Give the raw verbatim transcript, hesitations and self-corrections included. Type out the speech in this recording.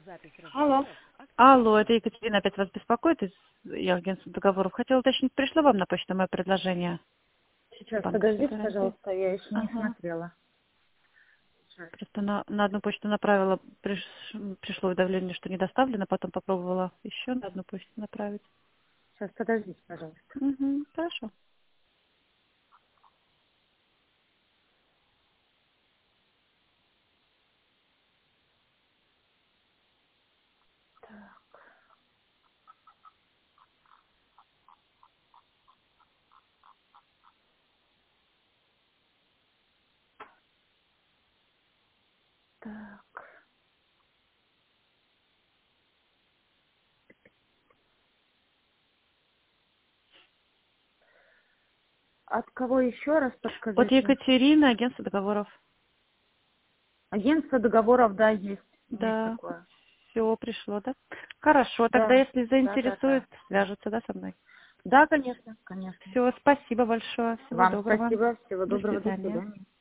Алло. Алло, это Екатерина опять вас беспокоит из я агентства договоров. Хотела уточнить, пришло вам на почту мое предложение? Сейчас, Банковской подождите, гарантии? пожалуйста, я еще не Ага. смотрела. Сейчас. Просто на, на одну почту направила, приш- пришло уведомление, что не доставлено, потом попробовала еще на одну почту направить. Сейчас, подождите, пожалуйста. Угу, хорошо. Так. От кого еще раз От подскажите? Екатерины, агентство договоров. Агентство договоров, да, есть. Есть Да, такое. все пришло, да? Хорошо, тогда Да, если да, да, заинтересует, да. свяжутся, да, со мной? Да, конечно, конечно. Все, спасибо большое, всего Вам доброго. спасибо, всего До доброго, до свидания. свидания.